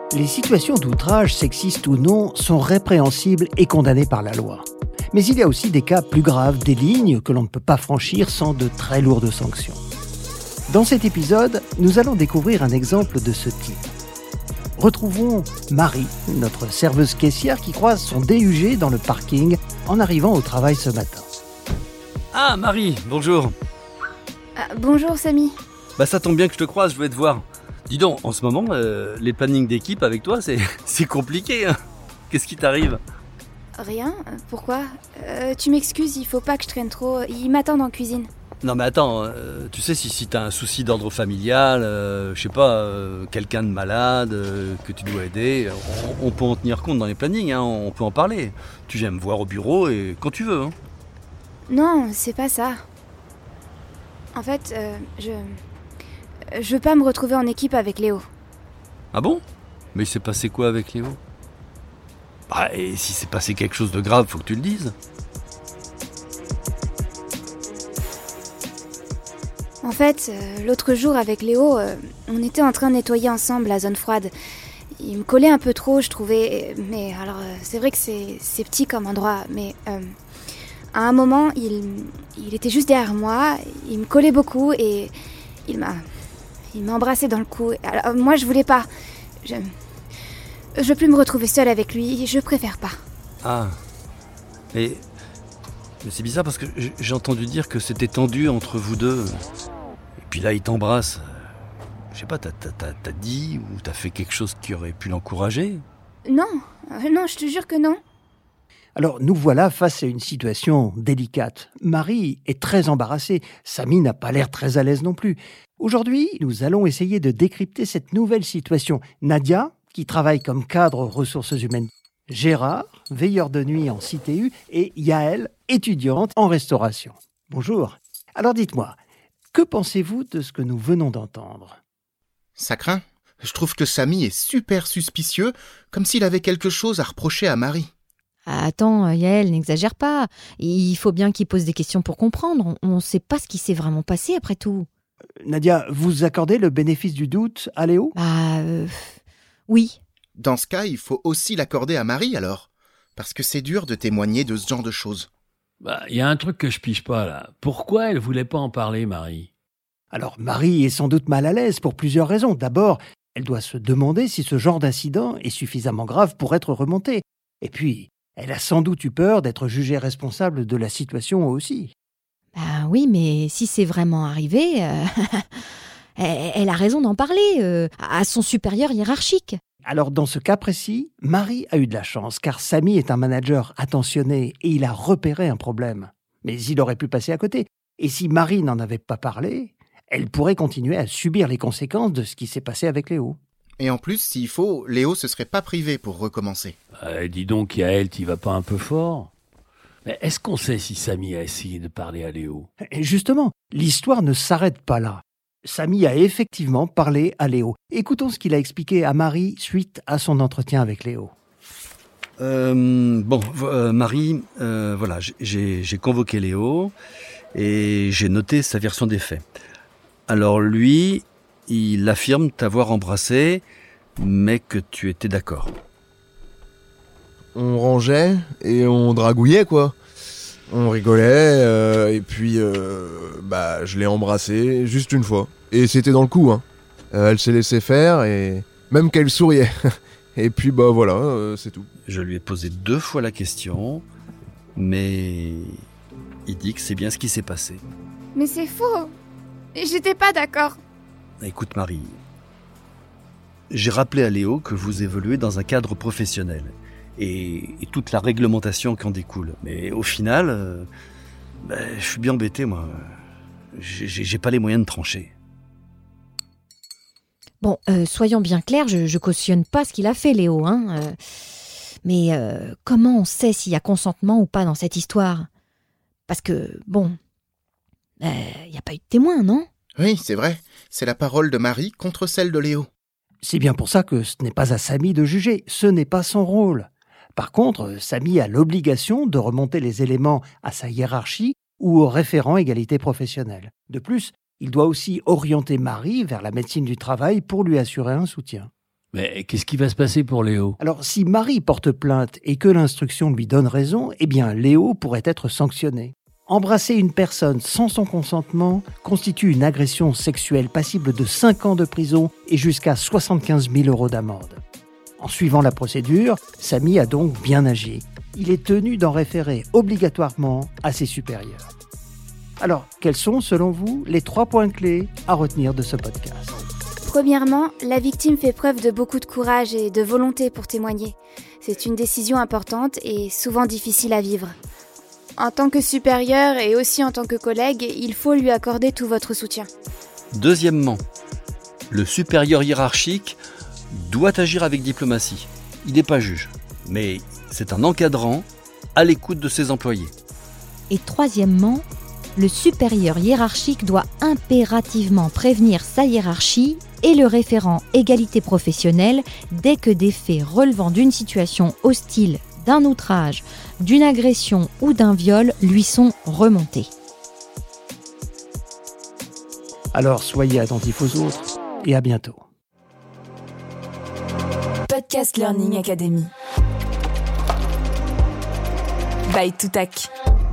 Les situations d'outrage, sexistes ou non, sont répréhensibles et condamnées par la loi. Mais il y a aussi des cas plus graves, des lignes que l'on ne peut pas franchir sans de très lourdes sanctions. Dans cet épisode, nous allons découvrir un exemple de ce type. Retrouvons Marie, notre serveuse caissière qui croise son DUG dans le parking en arrivant au travail ce matin. Ah, Marie, bonjour. Bonjour Samy. Ça tombe bien que je te croise, je voulais te voir. Dis donc, en ce moment, les plannings d'équipe avec toi, c'est compliqué, hein. Qu'est-ce qui t'arrive ? Rien ? Pourquoi ? Tu m'excuses, il faut pas que je traîne trop. Ils m'attendent en cuisine. Non mais attends, tu sais, si t'as un souci d'ordre familial, je sais pas, quelqu'un de malade, que tu dois aider, on peut en tenir compte dans les plannings, hein, on peut en parler. Tu viens me voir au bureau et quand tu veux. Hein. Non, c'est pas ça. En fait, je veux pas me retrouver en équipe avec Léo. Ah bon ? Mais il s'est passé quoi avec Léo ? Et si s'est passé quelque chose de grave, faut que tu le dises. En fait, l'autre jour avec Léo, on était en train de nettoyer ensemble la zone froide. Il me collait un peu trop, je trouvais. Mais alors, c'est vrai que c'est petit comme endroit, mais à un moment, il était juste derrière moi, il me collait beaucoup et il m'a embrassé dans le cou. Alors, moi, je voulais pas. Je veux plus me retrouver seule avec lui, je préfère pas. Ah, mais c'est bizarre parce que j'ai entendu dire que c'était tendu entre vous deux. Et puis là, il t'embrasse. Je sais pas, t'as dit ou t'as fait quelque chose qui aurait pu l'encourager ? Non, je te jure que non. Alors nous voilà face à une situation délicate. Marie est très embarrassée. Samy n'a pas l'air très à l'aise non plus. Aujourd'hui, nous allons essayer de décrypter cette nouvelle situation. Nadia, qui travaille comme cadre ressources humaines. Gérard, veilleur de nuit en CTU. Et Yael, étudiante en restauration. Bonjour. Alors dites-moi, que pensez-vous de ce que nous venons d'entendre ? Ça craint. Je trouve que Samy est super suspicieux, comme s'il avait quelque chose à reprocher à Marie. Attends, Yael, n'exagère pas. Il faut bien qu'il pose des questions pour comprendre. On ne sait pas ce qui s'est vraiment passé après tout. Nadia, vous accordez le bénéfice du doute à Léo ? Oui. Dans ce cas, il faut aussi l'accorder à Marie alors. Parce que c'est dur de témoigner de ce genre de choses. Y a un truc que je pige pas là. Pourquoi elle voulait pas en parler, Marie ? Alors Marie est sans doute mal à l'aise pour plusieurs raisons. D'abord, elle doit se demander si ce genre d'incident est suffisamment grave pour être remonté. Et puis, elle a sans doute eu peur d'être jugée responsable de la situation aussi. Oui, mais si c'est vraiment arrivé, elle a raison d'en parler à son supérieur hiérarchique. Alors dans ce cas précis, Marie a eu de la chance car Samy est un manager attentionné et il a repéré un problème. Mais il aurait pu passer à côté. Et si Marie n'en avait pas parlé, elle pourrait continuer à subir les conséquences de ce qui s'est passé avec Léo. Et en plus, s'il faut, Léo se serait pas privé pour recommencer. Dis donc, Yael, t'y vas pas un peu fort ? Mais est-ce qu'on sait si Samy a essayé de parler à Léo ? Et justement, l'histoire ne s'arrête pas là. Samy a effectivement parlé à Léo. Écoutons ce qu'il a expliqué à Marie suite à son entretien avec Léo. Marie, voilà, j'ai convoqué Léo et j'ai noté sa version des faits. Alors lui, il affirme t'avoir embrassé, mais que tu étais d'accord. On rangeait et on dragouillait, quoi. On rigolait, et puis je l'ai embrassée juste une fois. Et c'était dans le coup, hein. Elle s'est laissée faire, et même qu'elle souriait. Et puis voilà, c'est tout. Je lui ai posé 2 fois la question, mais il dit que c'est bien ce qui s'est passé. Mais c'est faux. J'étais pas d'accord. Écoute Marie, j'ai rappelé à Léo que vous évoluez dans un cadre professionnel. Et toute la réglementation qui en découle. Mais au final, je suis bien embêté, moi. J'ai pas les moyens de trancher. Bon, soyons bien clairs, je cautionne pas ce qu'il a fait, Léo, hein. Mais comment on sait s'il y a consentement ou pas dans cette histoire ? Parce que, il n'y a pas eu de témoin, non ? Oui, c'est vrai. C'est la parole de Marie contre celle de Léo. C'est bien pour ça que ce n'est pas à Samy de juger. Ce n'est pas son rôle. Par contre, Samy a l'obligation de remonter les éléments à sa hiérarchie ou au référent égalité professionnelle. De plus, il doit aussi orienter Marie vers la médecine du travail pour lui assurer un soutien. Mais qu'est-ce qui va se passer pour Léo? Alors, si Marie porte plainte et que l'instruction lui donne raison, eh bien, Léo pourrait être sanctionné. Embrasser une personne sans son consentement constitue une agression sexuelle passible de 5 ans de prison et jusqu'à 75 000 € d'amende. En suivant la procédure, Samy a donc bien agi. Il est tenu d'en référer obligatoirement à ses supérieurs. Alors, quels sont, selon vous, les 3 points clés à retenir de ce podcast? Premièrement, la victime fait preuve de beaucoup de courage et de volonté pour témoigner. C'est une décision importante et souvent difficile à vivre. En tant que supérieur et aussi en tant que collègue, il faut lui accorder tout votre soutien. Deuxièmement, le supérieur hiérarchique doit agir avec diplomatie. Il n'est pas juge, mais c'est un encadrant à l'écoute de ses employés. Et troisièmement, le supérieur hiérarchique doit impérativement prévenir sa hiérarchie et le référent égalité professionnelle dès que des faits relevant d'une situation hostile, d'un outrage, d'une agression ou d'un viol lui sont remontés. Alors soyez attentifs aux autres et à bientôt. Podcast Learning Academy. By Toutac.